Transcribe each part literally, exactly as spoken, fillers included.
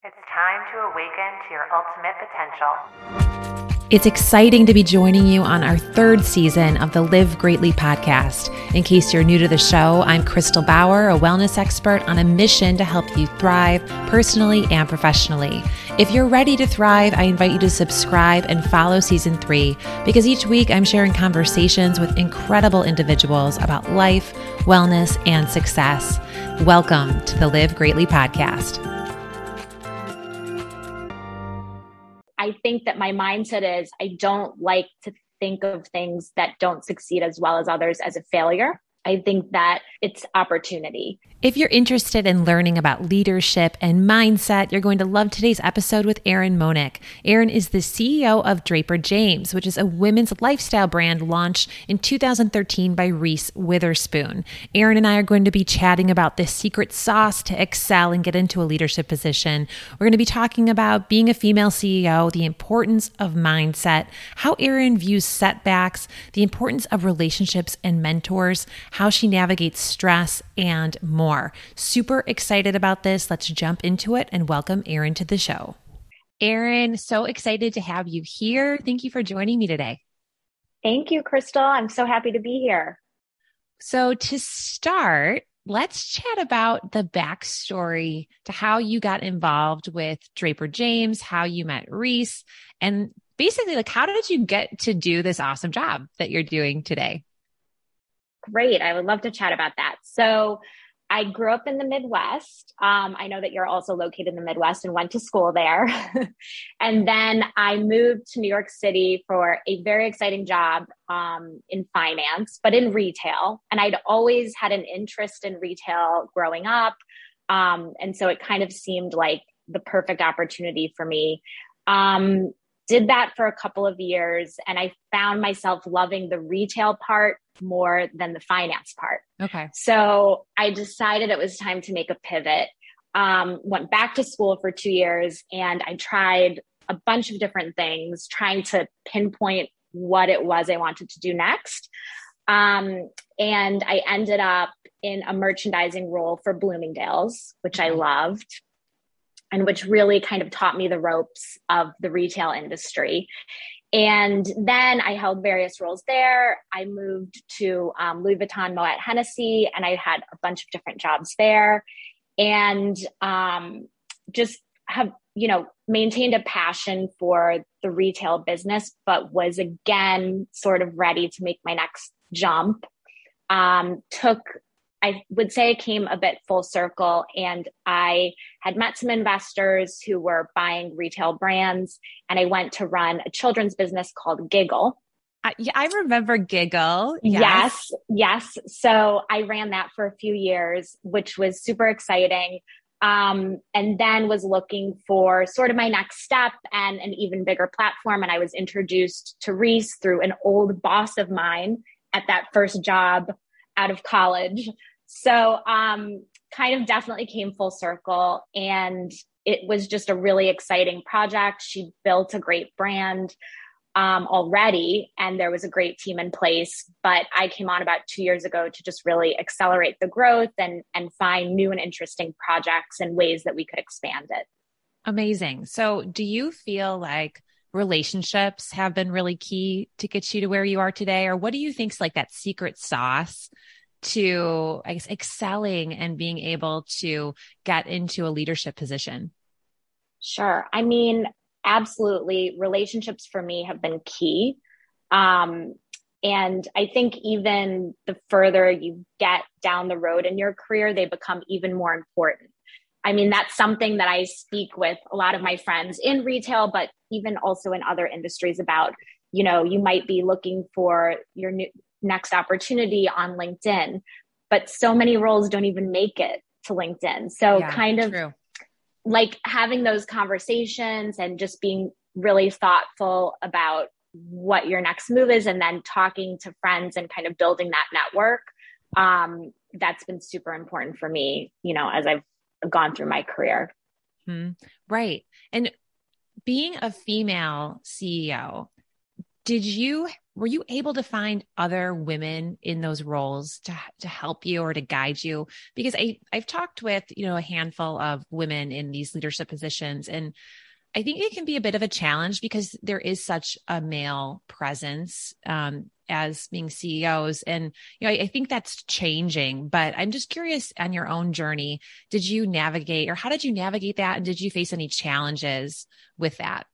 It's time to awaken to your ultimate potential. It's exciting to be joining you on our third season of the Live Greatly podcast. In case you're new to the show, I'm Crystal Bauer, a wellness expert on a mission to help you thrive personally and professionally. If you're ready to thrive, I invite you to subscribe and follow season three, because each week I'm sharing conversations with incredible individuals about life, wellness, and success. Welcome to the Live Greatly podcast. I think that my mindset is I don't like to think of things that don't succeed as well as others as a failure. I think that it's opportunity. If you're interested in learning about leadership and mindset, you're going to love today's episode with Erin Monick. Erin is the C E O of Draper James, which is a women's lifestyle brand launched in two thousand thirteen by Reese Witherspoon. Erin and I are going to be chatting about the secret sauce to excel and get into a leadership position. We're going to be talking about being a female C E O, the importance of mindset, how Erin views setbacks, the importance of relationships and mentors, how she navigates stress, and more. Super excited about this. Let's jump into it and welcome Erin to the show. Erin, so excited to have you here. Thank you for joining me today. Thank you, Crystal. I'm so happy to be here. So to start, let's chat about the backstory to how you got involved with Draper James, how you met Reese, and basically, like, how did you get to do this awesome job that you're doing today? Great. I would love to chat about that. So I grew up in the Midwest. Um, I know that you're also located in the Midwest and went to school there. And then I moved to New York City for a very exciting job um, in finance, but in retail. And I'd always had an interest in retail growing up. Um, and so it kind of seemed like the perfect opportunity for me. Um, did that for a couple of years, and I found myself loving the retail part more than the finance part. Okay. So I decided it was time to make a pivot. Um, went back to school for two years and I tried a bunch of different things, trying to pinpoint what it was I wanted to do next. Um, and I ended up in a merchandising role for Bloomingdale's, which I loved, and which really kind of taught me the ropes of the retail industry. And then I held various roles there. I moved to um, Louis Vuitton Moet Hennessy, and I had a bunch of different jobs there, and um, just have, you know, maintained a passion for the retail business, but was again sort of ready to make my next jump. Um, took I would say it came a bit full circle, and I had met some investors who were buying retail brands, and I went to run a children's business called Giggle. I, yeah, I remember Giggle. Yes. yes, yes. So I ran that for a few years, which was super exciting. Um, and then was looking for sort of my next step and an even bigger platform. And I was introduced to Reese through an old boss of mine at that first job out of college. So um, kind of definitely came full circle, and it was just a really exciting project. She built a great brand um, already, and there was a great team in place. But I came on about two years ago to just really accelerate the growth and, and find new and interesting projects and ways that we could expand it. Amazing. So do you feel like relationships have been really key to get you to where you are today? Or what do you think is like that secret sauce to, I guess, excelling and being able to get into a leadership position? Sure. I mean, absolutely. Relationships for me have been key. Um, and I think even the further you get down the road in your career, they become even more important. I mean, that's something that I speak with a lot of my friends in retail, but even also in other industries about, you know, you might be looking for your new next opportunity on LinkedIn, but so many roles don't even make it to LinkedIn. So yeah, kind of true. Like having those conversations and just being really thoughtful about what your next move is, and then talking to friends and kind of building that network. Um, that's been super important for me, you know, as I've gone through my career. Hmm. Right. And being a female C E O, Did you, were you able to find other women in those roles to, to help you or to guide you? Because I, I've talked with, you know, a handful of women in these leadership positions, and I think it can be a bit of a challenge because there is such a male presence um, as being C E Os. And, you know, I, I think that's changing, but I'm just curious on your own journey, did you navigate or how did you navigate that? And did you face any challenges with that?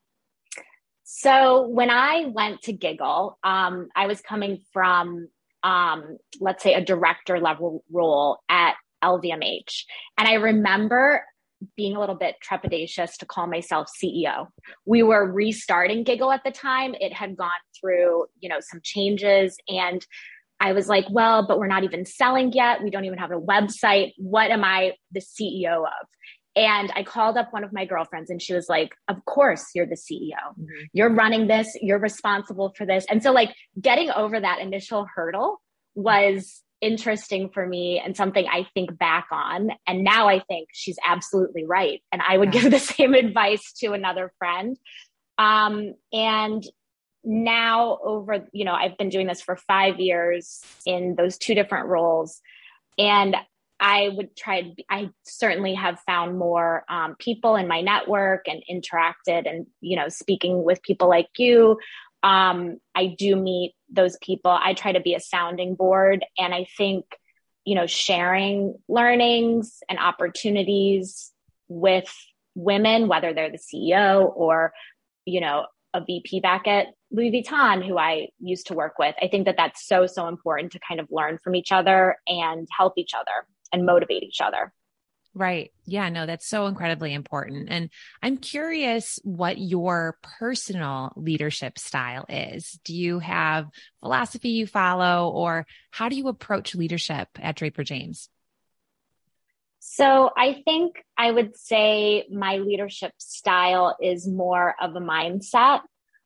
So when I went to Giggle, um, I was coming from, um, let's say, a director level role at L V M H. And I remember being a little bit trepidatious to call myself C E O. We were restarting Giggle at the time. It had gone through, you know, some changes, and I was like, well, but we're not even selling yet. We don't even have a website. What am I the C E O of? And I called up one of my girlfriends and she was like, of course you're the C E O. Mm-hmm. You're running this, you're responsible for this. And so like getting over that initial hurdle was interesting for me and something I think back on. And now I think she's absolutely right. And I would yeah. give the same advice to another friend. Um, and now over, you know, I've been doing this for five years in those two different roles. And I would try to, be, I certainly have found more um, people in my network and interacted and, you know, speaking with people like you. Um, I do meet those people. I try to be a sounding board. And I think, you know, sharing learnings and opportunities with women, whether they're the C E O or, you know, a V P back at Louis Vuitton, who I used to work with. I think that that's so, so important to kind of learn from each other and help each other and motivate each other. Right. Yeah, no, that's so incredibly important. And I'm curious what your personal leadership style is. Do you have philosophy you follow, or how do you approach leadership at Draper James? So I think I would say my leadership style is more of a mindset.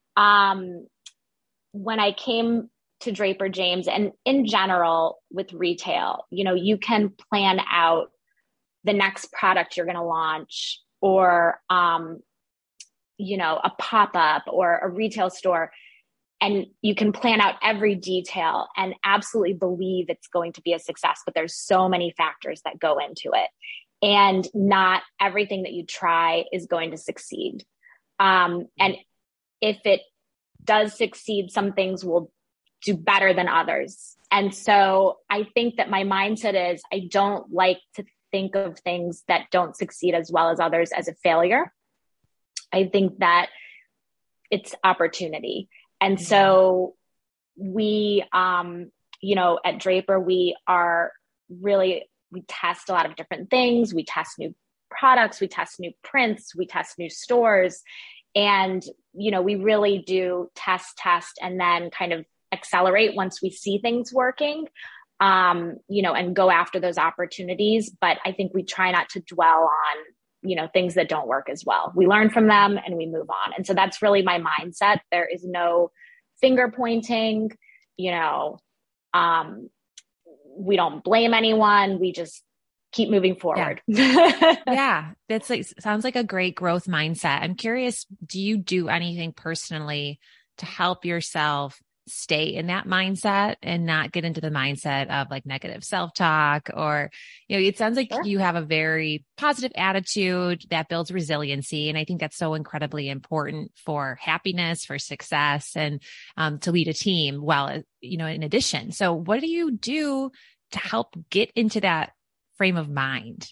Um, when I came to Draper James and in general with retail, you know, you can plan out the next product you're going to launch, or, um, you know, a pop-up or a retail store. And you can plan out every detail and absolutely believe it's going to be a success, but there's so many factors that go into it. And not everything that you try is going to succeed. Um, and if it does succeed, some things will do better than others. And so I think that my mindset is I don't like to think of things that don't succeed as well as others as a failure. I think that it's opportunity. And mm-hmm. so we, um, you know, at Draper, we are really, we test a lot of different things. We test new products, we test new prints, we test new stores. And, you know, we really do test, test, and then kind of accelerate once we see things working. Um, you know, and go after those opportunities. But I think we try not to dwell on, you know, things that don't work as well. We learn from them and we move on. And so that's really my mindset. There is no finger pointing, you know, um, we don't blame anyone. We just keep moving forward. Yeah. yeah. That's like, sounds like a great growth mindset. I'm curious, do you do anything personally to help yourself stay in that mindset and not get into the mindset of like negative self-talk? Or, you know, it sounds like sure. you have a very positive attitude that builds resiliency. And I think that's so incredibly important for happiness, for success, and um, to lead a team well, you know, in addition. So what do you do to help get into that frame of mind?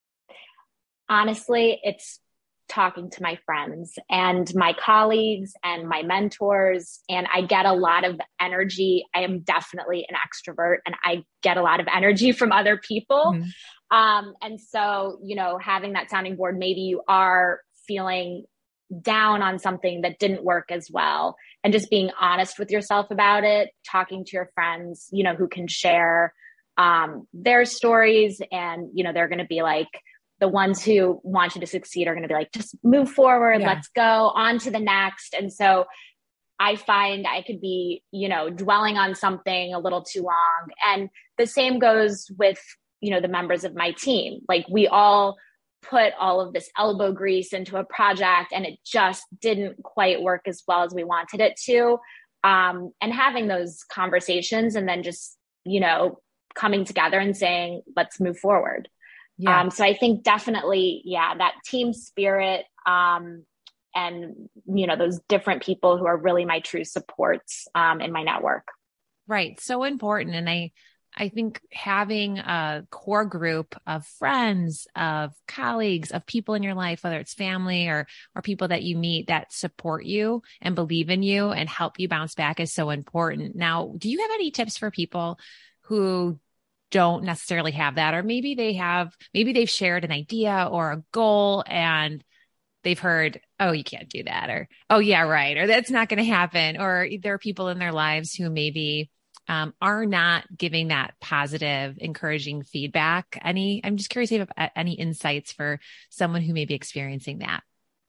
Honestly, it's talking to my friends and my colleagues and my mentors. And I get a lot of energy. I am definitely an extrovert and I get a lot of energy from other people. Mm-hmm. Um, and so, you know, having that sounding board, maybe you are feeling down on something that didn't work as well, and just being honest with yourself about it, talking to your friends, you know, who can share um, their stories. And, you know, they're going to be like, the ones who want you to succeed are going to be like, just move forward. Yeah. Let's go on to the next. And so I find I could be, you know, dwelling on something a little too long. And the same goes with, you know, the members of my team. Like we all put all of this elbow grease into a project and it just didn't quite work as well as we wanted it to. Um, and having those conversations and then just, you know, coming together and saying, let's move forward. Yeah. Um, so I think definitely, yeah, that team spirit, um, and, you know, those different people who are really my true supports, um, in my network. Right. So important. And I, I think having a core group of friends, of colleagues, of people in your life, whether it's family or, or people that you meet that support you and believe in you and help you bounce back is so important. Now, do you have any tips for people who don't necessarily have that, or maybe they have, maybe they've shared an idea or a goal and they've heard, oh, you can't do that, or, oh yeah, right. Or that's not going to happen. Or there are people in their lives who maybe um, are not giving that positive, encouraging feedback. Any, I'm just curious if you have any insights for someone who may be experiencing that.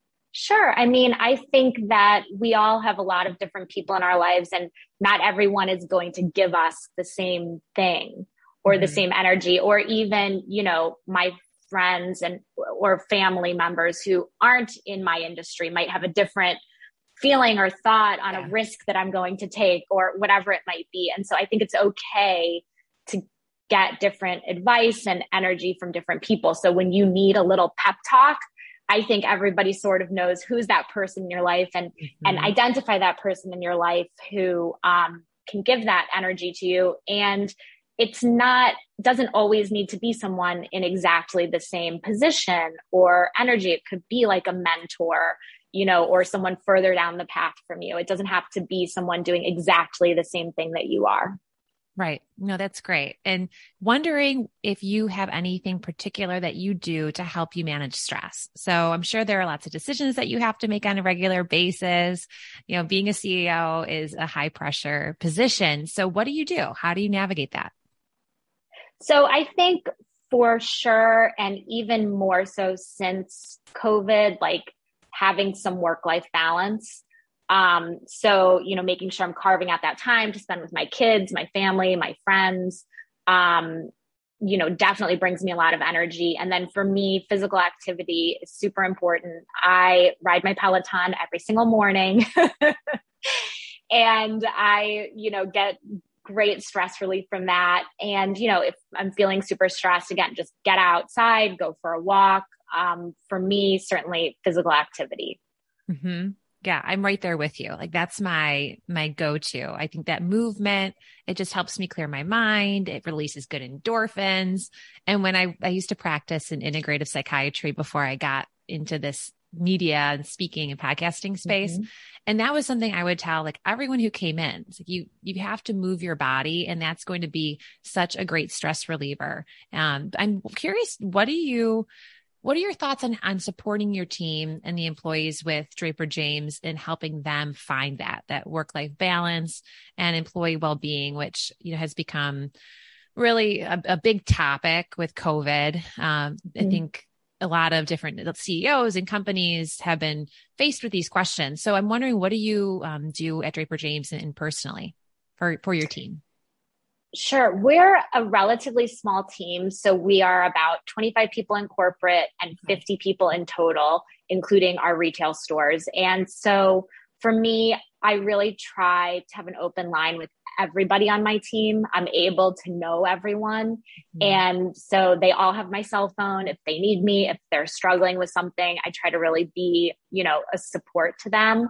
Sure. I mean, I think that we all have a lot of different people in our lives, and not everyone is going to give us the same thing or mm-hmm. the same energy, or even, you know, my friends and or family members who aren't in my industry might have a different feeling or thought on yeah. a risk that I'm going to take or whatever it might be. And so I think it's okay to get different advice and energy from different people. So when you need a little pep talk, I think everybody sort of knows who's that person in your life, and mm-hmm. and identify that person in your life who um, can give that energy to you. And it's not, doesn't always need to be someone in exactly the same position or energy. It could be like a mentor, you know, or someone further down the path from you. It doesn't have to be someone doing exactly the same thing that you are. Right. No, that's great. And wondering if you have anything particular that you do to help you manage stress. So I'm sure there are lots of decisions that you have to make on a regular basis. You know, being a C E O is a high pressure position. So what do you do? How do you navigate that? So I think for sure, and even more so since COVID, like having some work-life balance. Um, so, you know, making sure I'm carving out that time to spend with my kids, my family, my friends, um, you know, definitely brings me a lot of energy. And then for me, physical activity is super important. I ride my Peloton every single morning and I, you know, get great stress relief from that. And, you know, if I'm feeling super stressed, again, just get outside, go for a walk. Um, for me, certainly physical activity. Mm-hmm. Yeah, I'm right there with you. Like that's my, my go-to. I think that movement, it just helps me clear my mind. It releases good endorphins. And when I, I used to practice in integrative psychiatry before I got into this media and speaking and podcasting space. Mm-hmm. And that was something I would tell like everyone who came in, it's like you, you have to move your body, and that's going to be such a great stress reliever. Um, I'm curious, what do you, What are your thoughts on, on supporting your team and the employees with Draper James and helping them find that, that work-life balance and employee well-being, which, you know, has become really a, a big topic with COVID. Um, mm-hmm. I think a lot of different C E Os and companies have been faced with these questions. So I'm wondering, what do you um, do at Draper James and, and personally for, for your team? Sure. We're a relatively small team. So we are about twenty-five people in corporate and fifty people in total, including our retail stores. And so for me, I really try to have an open line with everybody on my team. I'm able to know everyone. Mm-hmm. And so they all have my cell phone. If they need me, if they're struggling with something, I try to really be, you know, a support to them.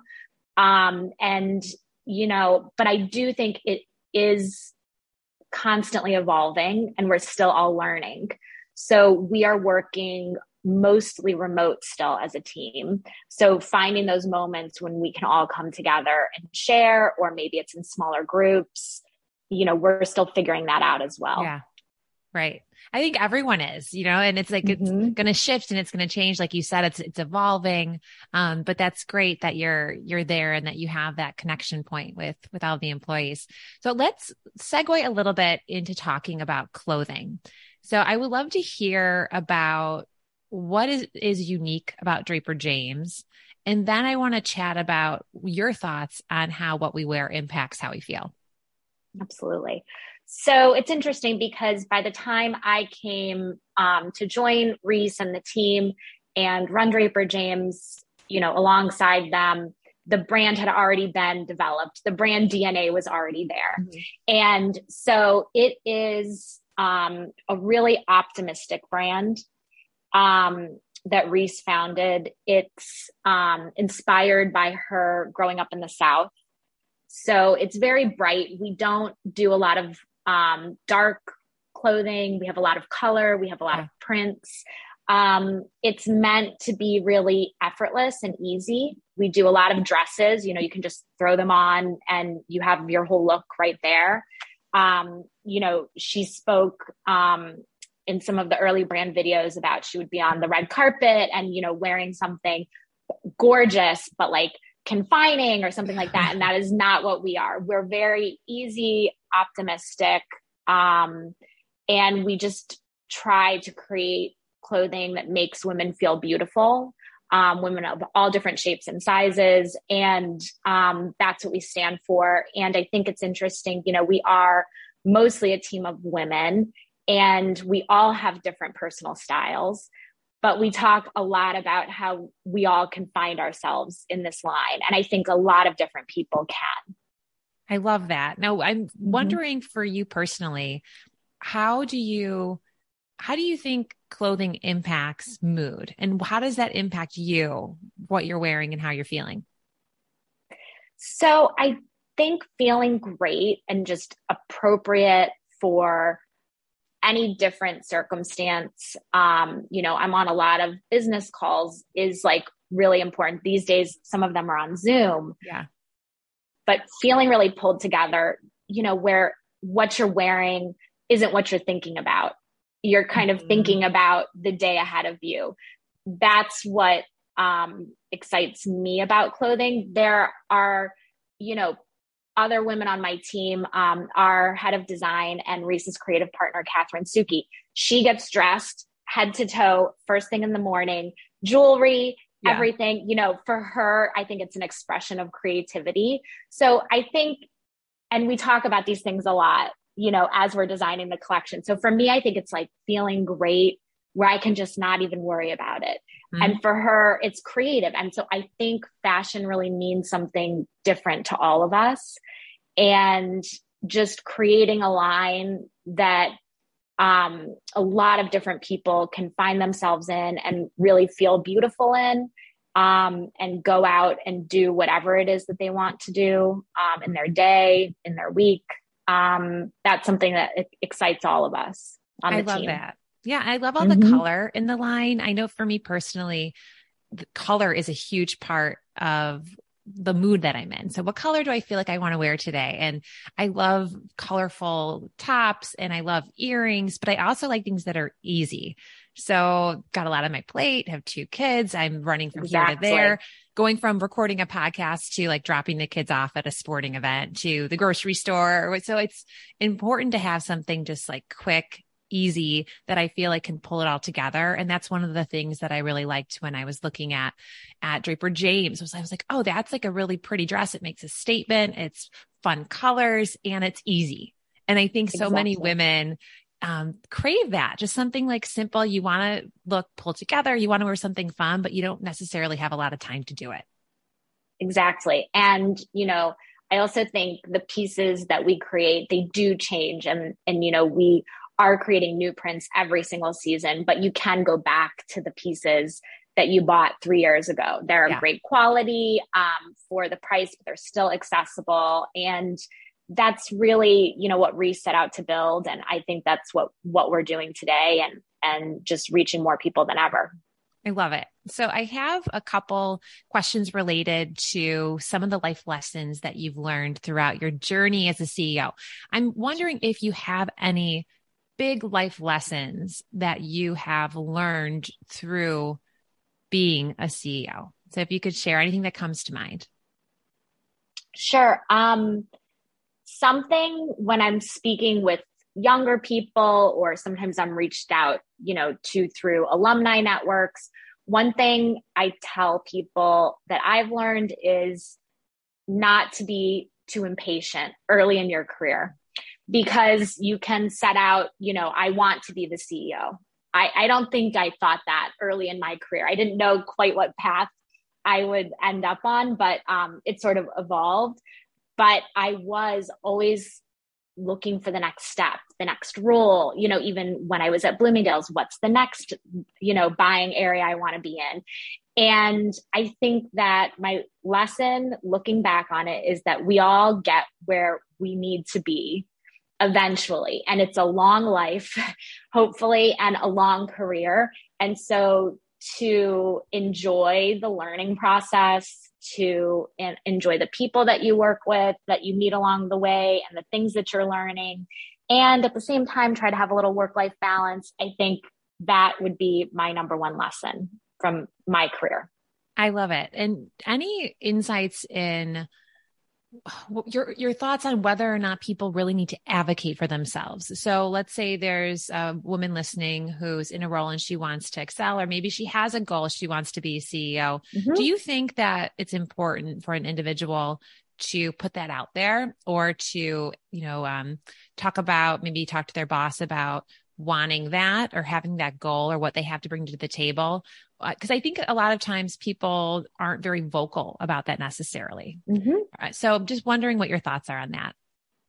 Um, and, you know, but I do think it is constantly evolving and we're still all learning. So we are working mostly remote still as a team. So finding those moments when we can all come together and share, or maybe it's in smaller groups, you know, we're still figuring that out as well. Yeah. Right. I think everyone is, you know, and it's like, mm-hmm. it's going to shift and it's going to change. Like you said, it's, it's evolving. Um, but that's great that you're, you're there and that you have that connection point with, with all the employees. So let's segue a little bit into talking about clothing. So I would love to hear about what is, is unique about Draper James. And then I want to chat about your thoughts on how what we wear impacts how we feel. Absolutely. So it's interesting because by the time I came um, to join Reese and the team and run Draper James, you know, alongside them, the brand had already been developed. The brand D N A was already there. Mm-hmm. And so it is um, a really optimistic brand um, that Reese founded. It's um, inspired by her growing up in the South. So it's very bright. We don't do a lot of um, dark clothing. We have a lot of color. We have a lot yeah. of prints. Um, it's meant to be really effortless and easy. We do a lot of dresses. You know, you can just throw them on and you have your whole look right there. Um, you know, she spoke um, in some of the early brand videos about she would be on the red carpet and, you know, wearing something gorgeous, but like confining or something like that. And that is not what we are. We're very easy, optimistic, um, and we just try to create clothing that makes women feel beautiful, um, women of all different shapes and sizes. And um, that's what we stand for. And I think it's interesting, you know, we are mostly a team of women and we all have different personal styles, but we talk a lot about how we all can find ourselves in this line. And I think a lot of different people can. I love that. Now, I'm mm-hmm. wondering for you personally, how do you How do you think clothing impacts mood, and how does that impact you, what you're wearing and how you're feeling? So I think feeling great and just appropriate for any different circumstance. Um, you know, I'm on a lot of business calls is like really important these days. Some of them are on Zoom. Yeah. But feeling really pulled together, you know, where what you're wearing isn't what you're thinking about. You're kind of thinking about the day ahead of you. That's what um, excites me about clothing. There are, you know, other women on my team, um, our head of design and Reese's creative partner, Catherine Suki. She gets dressed head to toe, first thing in the morning, jewelry, yeah. everything, you know, for her, I think it's an expression of creativity. So I think, and we talk about these things a lot, you know, as we're designing the collection. So for me, I think it's like feeling great where I can just not even worry about it. Mm-hmm. And for her, it's creative. And so I think fashion really means something different to all of us. And just creating a line that um, a lot of different people can find themselves in and really feel beautiful in, um, and go out and do whatever it is that they want to do um, in their day, in their week. Um, that's something that excites all of us on the I love team. that. Yeah. I love all Mm-hmm. the color in the line. I know for me personally, the color is a huge part of the mood that I'm in. So what color do I feel like I want to wear today? And I love colorful tops and I love earrings, but I also like things that are easy. So got a lot on my plate, have two kids. I'm running from Exactly. here to there, going from recording a podcast to like dropping the kids off at a sporting event to the grocery store. So it's important to have something just like quick, easy that I feel like can pull it all together. And that's one of the things that I really liked when I was looking at, at Draper James was I was like, oh, that's like a really pretty dress. It makes a statement. It's fun colors and it's easy. And I think so Exactly. many women um, crave that, just something like simple. You want to look pulled together. You want to wear something fun, but you don't necessarily have a lot of time to do it. Exactly. And, you know, I also think the pieces that we create, they do change. And, and, you know, we are creating new prints every single season, but you can go back to the pieces that you bought three years ago. They're yeah. great quality um, for the price, but they're still accessible. And that's really, you know, what Reese set out to build. And I think that's what, what we're doing today and, and just reaching more people than ever. I love it. So I have a couple questions related to some of the life lessons that you've learned throughout your journey as a C E O. I'm wondering if you have any big life lessons that you have learned through being a C E O. So if you could share anything that comes to mind. Sure. Um, something when I'm speaking with younger people, or sometimes I'm reached out, you know, to through alumni networks. One thing I tell people that I've learned is not to be too impatient early in your career. because you can set out, you know, I want to be the C E O. I, I don't think I thought that early in my career. I didn't know quite what path I would end up on, but um, it sort of evolved. But I was always looking for the next step, the next role, you know, even when I was at Bloomingdale's, what's the next, you know, buying area I want to be in. And I think that my lesson looking back on it is that we all get where we need to be eventually. And it's a long life, hopefully, and a long career. And so to enjoy the learning process, to in- enjoy the people that you work with, that you meet along the way, and the things that you're learning. And at the same time, try to have a little work-life balance. I think that would be my number one lesson from my career. I love it. And any insights in your your thoughts on whether or not people really need to advocate for themselves? So let's say there's a woman listening who's in a role and she wants to excel, or maybe she has a goal, she wants to be a C E O. Mm-hmm. Do you think that it's important for an individual to put that out there, or to, you know, um, talk about, maybe talk to their boss about wanting that or having that goal, or what they have to bring to the table? Because uh, I think a lot of times people aren't very vocal about that necessarily. Mm-hmm. Uh, so I'm just wondering what your thoughts are on that.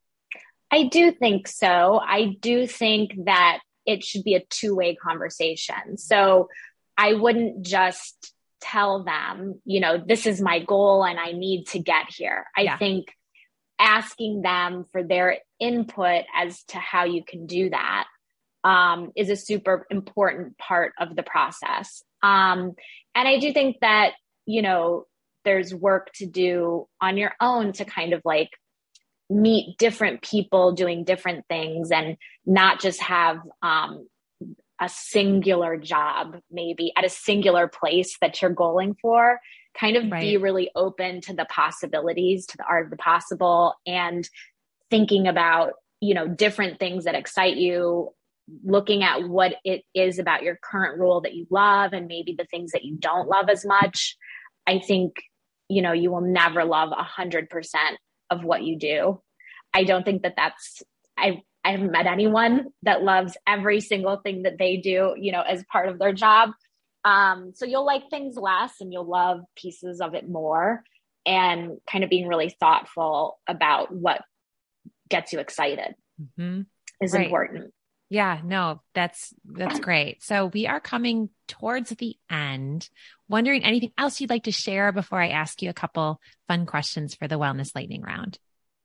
I do think so. I do think that it should be a two-way conversation. So I wouldn't just tell them, you know, this is my goal and I need to get here. I yeah. think asking them for their input as to how you can do that um, is a super important part of the process. Um, and I do think that, you know, there's work to do on your own to kind of like meet different people doing different things, and not just have um, a singular job, maybe at a singular place that you're goaling for. Kind of right. Be really open to the possibilities, to the art of the possible, and thinking about, you know, different things that excite you, looking at what it is about your current role that you love, and maybe the things that you don't love as much. I think, you know, you will never love a hundred percent of what you do. I don't think that that's, I, I haven't met anyone that loves every single thing that they do, you know, as part of their job. Um, so you'll like things less and you'll love pieces of it more, and kind of being really thoughtful about what gets you excited mm-hmm. is right. important. Yeah, no, that's, that's great. So we are coming towards the end. Wondering anything else you'd like to share before I ask you a couple fun questions for the Wellness Lightning Round?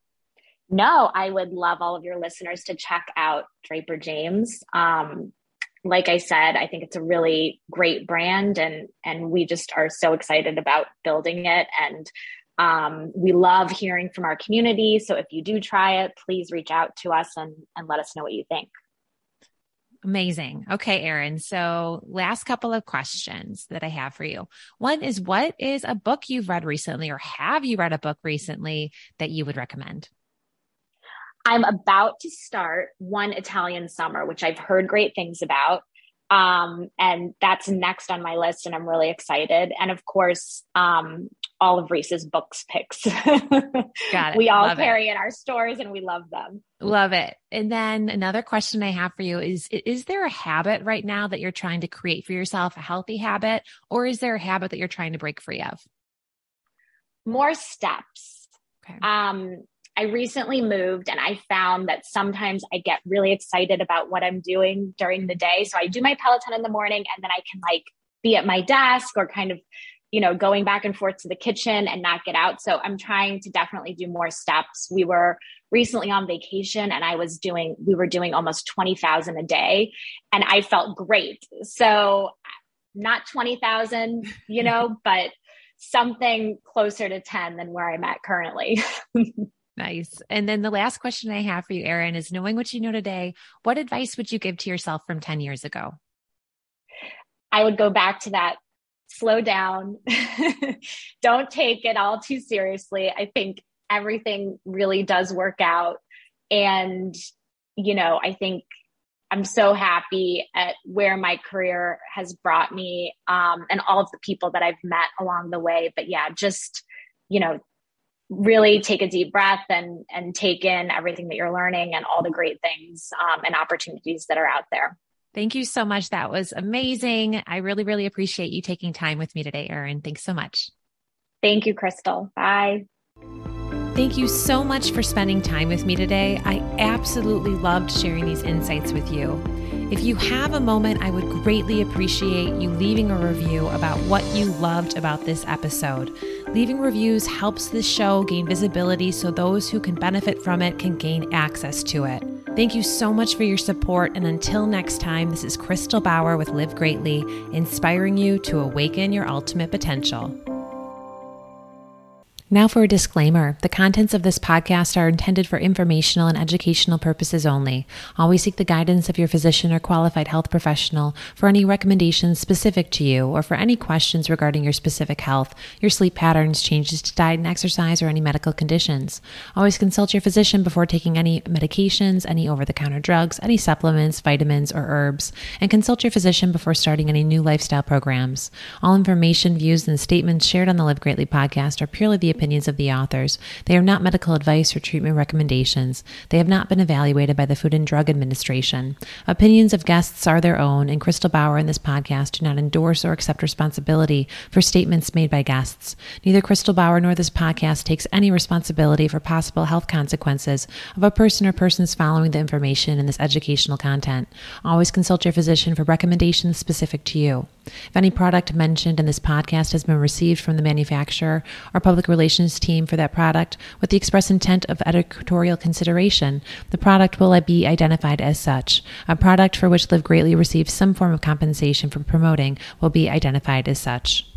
No, I would love all of your listeners to check out Draper James. Um, like I said, I think it's a really great brand, and, and we just are so excited about building it. And um, we love hearing from our community. So if you do try it, please reach out to us and, and let us know what you think. Amazing. Okay, Erin. So last couple of questions that I have for you. One is, what is a book you've read recently, or have you read a book recently that you would recommend? I'm about to start One Italian Summer, which I've heard great things about. Um, and that's next on my list, and I'm really excited. And of course, um, all of Reese's books picks. Got it. We all love carry it. in our stores, and we love them. Love it. And then another question I have for you is, is there a habit right now that you're trying to create for yourself, a healthy habit, or is there a habit that you're trying to break free of? More steps. Okay. Um, I recently moved, and I found that sometimes I get really excited about what I'm doing during the day. So I do my Peloton in the morning, and then I can like be at my desk, or kind of, you know, going back and forth to the kitchen and not get out. So I'm trying to definitely do more steps. We were recently on vacation, and I was doing, we were doing almost twenty thousand a day, and I felt great. So not twenty thousand, you know, but something closer to ten than where I'm at currently. Nice. And then the last question I have for you, Erin, is, knowing what you know today, what advice would you give to yourself from ten years ago? I would go back to that. Slow down. Don't take it all too seriously. I think everything really does work out. And, you know, I think I'm so happy at where my career has brought me, um, and all of the people that I've met along the way. But yeah, just, you know, really take a deep breath and, and take in everything that you're learning and all the great things um, and opportunities that are out there. Thank you so much. That was amazing. I really, really appreciate you taking time with me today, Erin. Thanks so much. Thank you, Crystal. Bye. Thank you so much for spending time with me today. I absolutely loved sharing these insights with you. If you have a moment, I would greatly appreciate you leaving a review about what you loved about this episode. Leaving reviews helps this show gain visibility so those who can benefit from it can gain access to it. Thank you so much for your support. And until next time, this is Crystal Bauer with Live Greatly, inspiring you to awaken your ultimate potential. Now for a disclaimer. The contents of this podcast are intended for informational and educational purposes only. Always seek the guidance of your physician or qualified health professional for any recommendations specific to you or for any questions regarding your specific health, your sleep patterns, changes to diet and exercise, or any medical conditions. Always consult your physician before taking any medications, any over-the-counter drugs, any supplements, vitamins, or herbs, and consult your physician before starting any new lifestyle programs. All information, views, and statements shared on the Live Greatly podcast are purely the opinions of the authors. They are not medical advice or treatment recommendations. They have not been evaluated by the Food and Drug Administration. Opinions of guests are their own, and Crystal Bauer and this podcast do not endorse or accept responsibility for statements made by guests. Neither Crystal Bauer nor this podcast takes any responsibility for possible health consequences of a person or persons following the information in this educational content. Always consult your physician for recommendations specific to you. If any product mentioned in this podcast has been received from the manufacturer or public relations team for that product with the express intent of editorial consideration, the product will be identified as such. A product for which Live Greatly receives some form of compensation for promoting will be identified as such.